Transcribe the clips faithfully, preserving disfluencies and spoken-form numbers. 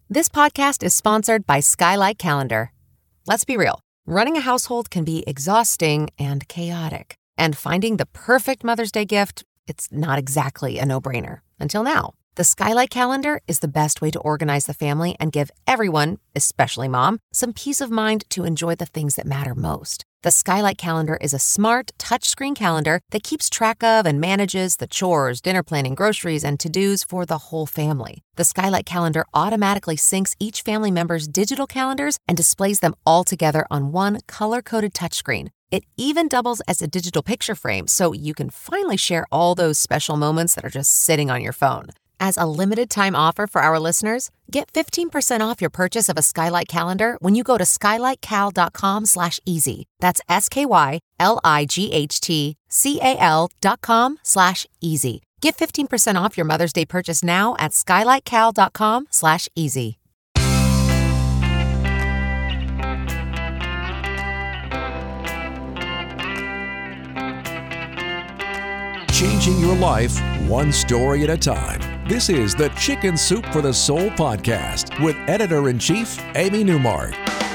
This podcast is sponsored by Skylight Calendar. Let's be real. Running a household can be exhausting and chaotic. And finding the perfect Mother's Day gift, it's not exactly a no-brainer. Until now. The Skylight Calendar is the best way to organize the family and give everyone, especially mom, some peace of mind to enjoy the things that matter most. The Skylight Calendar is a smart, touchscreen calendar that keeps track of and manages the chores, dinner planning, groceries, and to-dos for the whole family. The Skylight Calendar automatically syncs each family member's digital calendars and displays them all together on one color-coded touchscreen. It even doubles as a digital picture frame, so you can finally share all those special moments that are just sitting on your phone. As a limited-time offer for our listeners, get fifteen percent off your purchase of a Skylight Calendar when you go to skylightcal.com slash easy. That's S-K-Y-L-I-G-H-T-C-A-L dot com slash easy. Get fifteen percent off your Mother's Day purchase now at skylightcal.com slash easy. Changing your life one story at a time. This is the Chicken Soup for the Soul podcast with Editor-in-Chief Amy Newmark.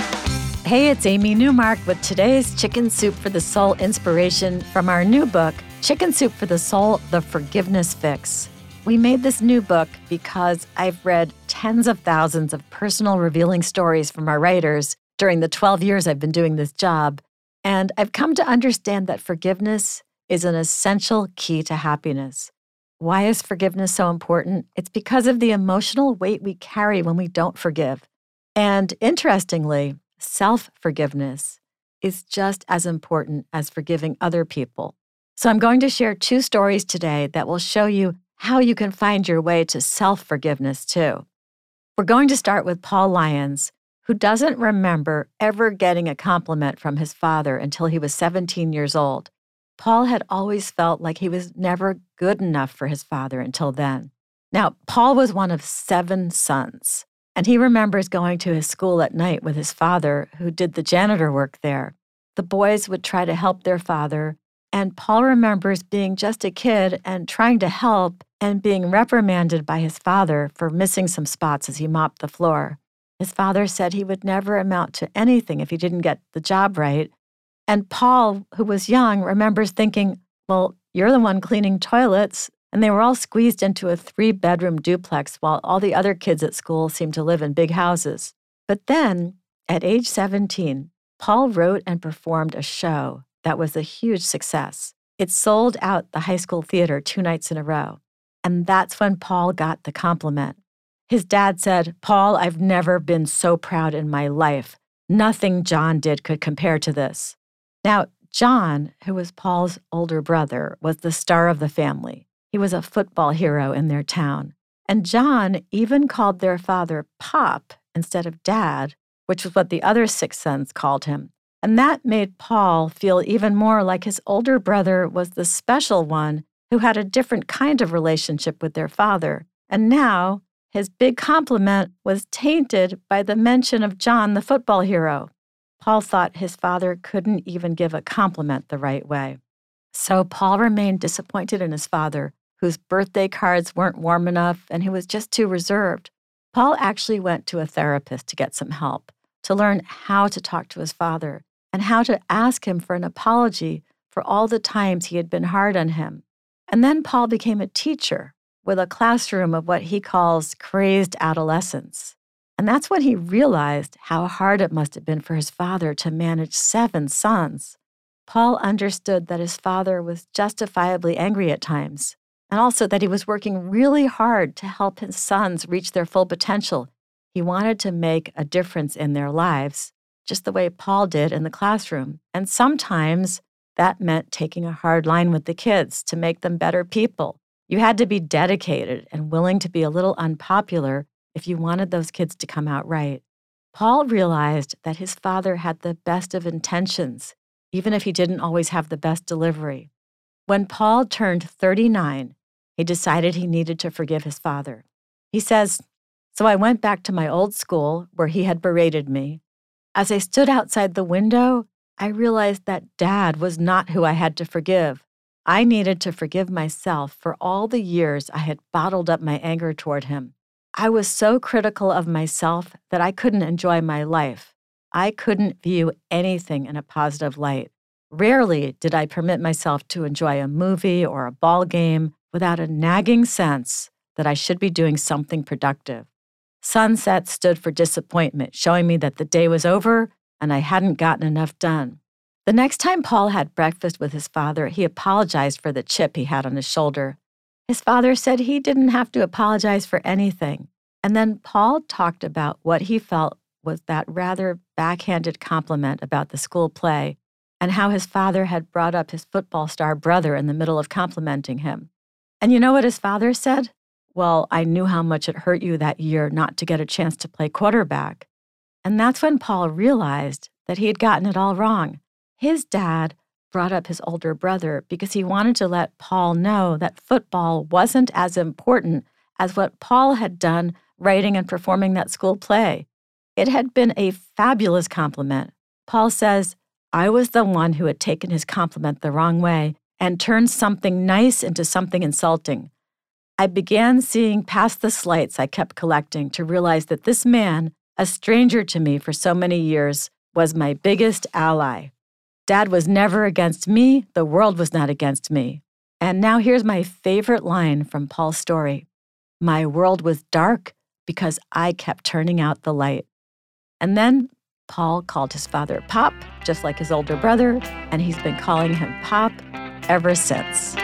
Hey, it's Amy Newmark with today's Chicken Soup for the Soul inspiration from our new book, Chicken Soup for the Soul, The Forgiveness Fix. We made this new book because I've read tens of thousands of personal revealing stories from our writers during the twelve years I've been doing this job, and I've come to understand that forgiveness is an essential key to happiness. Why is forgiveness so important? It's because of the emotional weight we carry when we don't forgive. And interestingly, self-forgiveness is just as important as forgiving other people. So I'm going to share two stories today that will show you how you can find your way to self-forgiveness too. We're going to start with Paul Lyons, who doesn't remember ever getting a compliment from his father until he was seventeen years old. Paul had always felt like he was never good enough for his father until then. Now, Paul was one of seven sons, and he remembers going to his school at night with his father, who did the janitor work there. The boys would try to help their father, and Paul remembers being just a kid and trying to help and being reprimanded by his father for missing some spots as he mopped the floor. His father said he would never amount to anything if he didn't get the job right. And Paul, who was young, remembers thinking, well, you're the one cleaning toilets. And they were all squeezed into a three-bedroom duplex while all the other kids at school seemed to live in big houses. But then, at age seventeen, Paul wrote and performed a show that was a huge success. It sold out the high school theater two nights in a row. And that's when Paul got the compliment. His dad said, "Paul, I've never been so proud in my life. Nothing John did could compare to this." Now, John, who was Paul's older brother, was the star of the family. He was a football hero in their town. And John even called their father Pop instead of Dad, which was what the other six sons called him. And that made Paul feel even more like his older brother was the special one who had a different kind of relationship with their father. And now, his big compliment was tainted by the mention of John, the football hero. Paul thought his father couldn't even give a compliment the right way. So Paul remained disappointed in his father, whose birthday cards weren't warm enough and who was just too reserved. Paul actually went to a therapist to get some help, to learn how to talk to his father and how to ask him for an apology for all the times he had been hard on him. And then Paul became a teacher with a classroom of what he calls crazed adolescents. And that's when he realized how hard it must have been for his father to manage seven sons. Paul understood that his father was justifiably angry at times, and also that he was working really hard to help his sons reach their full potential. He wanted to make a difference in their lives, just the way Paul did in the classroom. And sometimes that meant taking a hard line with the kids to make them better people. You had to be dedicated and willing to be a little unpopular if you wanted those kids to come out right. Paul realized that his father had the best of intentions, even if he didn't always have the best delivery. When Paul turned thirty-nine, he decided he needed to forgive his father. He says, "So I went back to my old school where he had berated me. As I stood outside the window, I realized that Dad was not who I had to forgive. I needed to forgive myself for all the years I had bottled up my anger toward him. I was so critical of myself that I couldn't enjoy my life. I couldn't view anything in a positive light. Rarely did I permit myself to enjoy a movie or a ball game without a nagging sense that I should be doing something productive. Sunset stood for disappointment, showing me that the day was over and I hadn't gotten enough done. The next time Paul had breakfast with his father, he apologized for the chip he had on his shoulder. His father said he didn't have to apologize for anything. And then Paul talked about what he felt was that rather backhanded compliment about the school play and how his father had brought up his football star brother in the middle of complimenting him. And you know what his father said? Well, I knew how much it hurt you that year not to get a chance to play quarterback. And that's when Paul realized that he had gotten it all wrong. His dad brought up his older brother because he wanted to let Paul know that football wasn't as important as what Paul had done writing and performing that school play. It had been a fabulous compliment. Paul says, I was the one who had taken his compliment the wrong way and turned something nice into something insulting. I began seeing past the slights I kept collecting to realize that this man, a stranger to me for so many years, was my biggest ally. Dad was never against me. The world was not against me. And now here's my favorite line from Paul's story. My world was dark because I kept turning out the light. And then Paul called his father Pop, just like his older brother, and he's been calling him Pop ever since.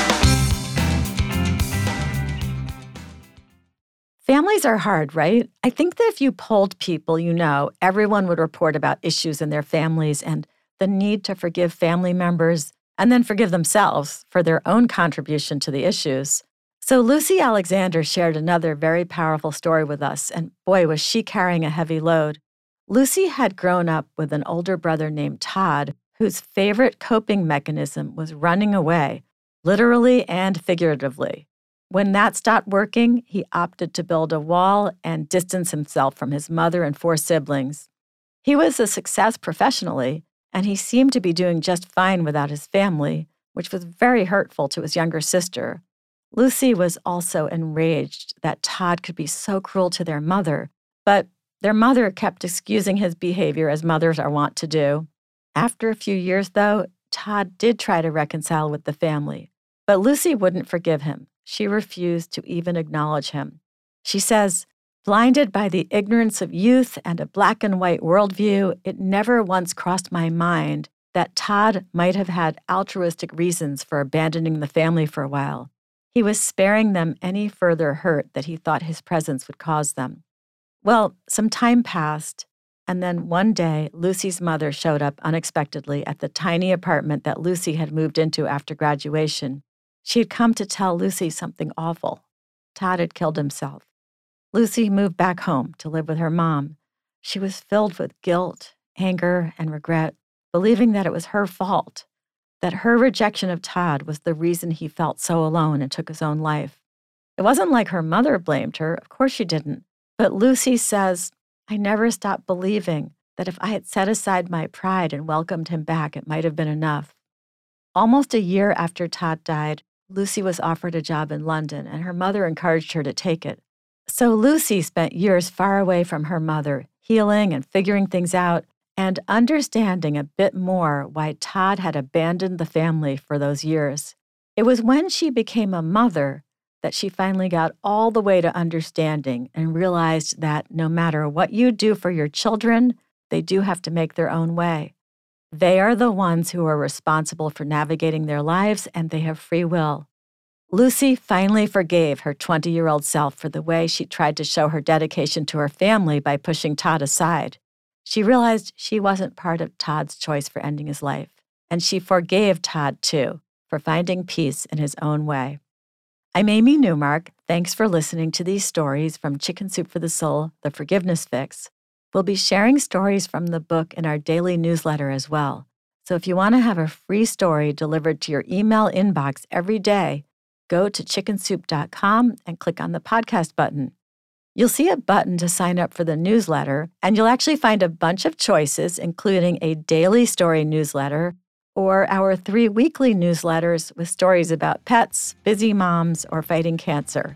Families are hard, right? I think that if you polled people you know, everyone would report about issues in their families and the need to forgive family members and then forgive themselves for their own contribution to the issues. So Lucy Alexander shared another very powerful story with us, and boy, was she carrying a heavy load. Lucy had grown up with an older brother named Todd, whose favorite coping mechanism was running away, literally and figuratively. When that stopped working, he opted to build a wall and distance himself from his mother and four siblings. He was a success professionally, and he seemed to be doing just fine without his family, which was very hurtful to his younger sister. Lucy was also enraged that Todd could be so cruel to their mother, but their mother kept excusing his behavior as mothers are wont to do. After a few years, though, Todd did try to reconcile with the family, but Lucy wouldn't forgive him. She refused to even acknowledge him. She says, blinded by the ignorance of youth and a black and white worldview, it never once crossed my mind that Todd might have had altruistic reasons for abandoning the family for a while. He was sparing them any further hurt that he thought his presence would cause them. Well, some time passed, and then one day, Lucy's mother showed up unexpectedly at the tiny apartment that Lucy had moved into after graduation. She had come to tell Lucy something awful. Todd had killed himself. Lucy moved back home to live with her mom. She was filled with guilt, anger, and regret, believing that it was her fault, that her rejection of Todd was the reason he felt so alone and took his own life. It wasn't like her mother blamed her. Of course she didn't. But Lucy says, I never stopped believing that if I had set aside my pride and welcomed him back, it might have been enough. Almost a year after Todd died, Lucy was offered a job in London, and her mother encouraged her to take it. So Lucy spent years far away from her mother, healing and figuring things out, and understanding a bit more why Todd had abandoned the family for those years. It was when she became a mother that she finally got all the way to understanding and realized that no matter what you do for your children, they do have to make their own way. They are the ones who are responsible for navigating their lives, and they have free will. Lucy finally forgave her twenty-year-old self for the way she tried to show her dedication to her family by pushing Todd aside. She realized she wasn't part of Todd's choice for ending his life, and she forgave Todd, too, for finding peace in his own way. I'm Amy Newmark. Thanks for listening to these stories from Chicken Soup for the Soul, The Forgiveness Fix. We'll be sharing stories from the book in our daily newsletter as well. So if you want to have a free story delivered to your email inbox every day, go to chicken soup dot com and click on the podcast button. You'll see a button to sign up for the newsletter, and you'll actually find a bunch of choices, including a daily story newsletter or our three weekly newsletters with stories about pets, busy moms, or fighting cancer.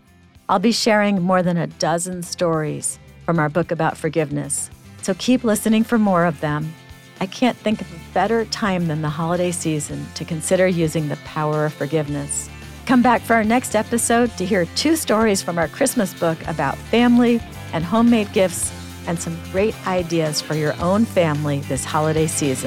I'll be sharing more than a dozen stories from our book about forgiveness, so keep listening for more of them. I can't think of a better time than the holiday season to consider using the power of forgiveness. Come back for our next episode to hear two stories from our Christmas book about family and homemade gifts and some great ideas for your own family this holiday season.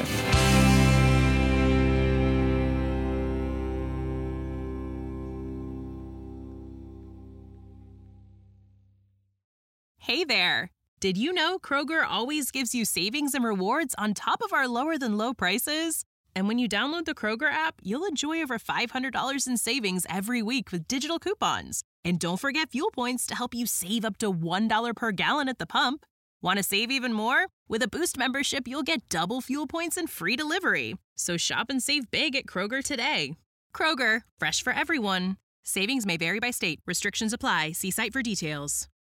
Hey there! Did you know Kroger always gives you savings and rewards on top of our lower-than-low prices? And when you download the Kroger app, you'll enjoy over five hundred dollars in savings every week with digital coupons. And don't forget fuel points to help you save up to one dollar per gallon at the pump. Want to save even more? With a Boost membership, you'll get double fuel points and free delivery. So shop and save big at Kroger today. Kroger, fresh for everyone. Savings may vary by state. Restrictions apply. See site for details.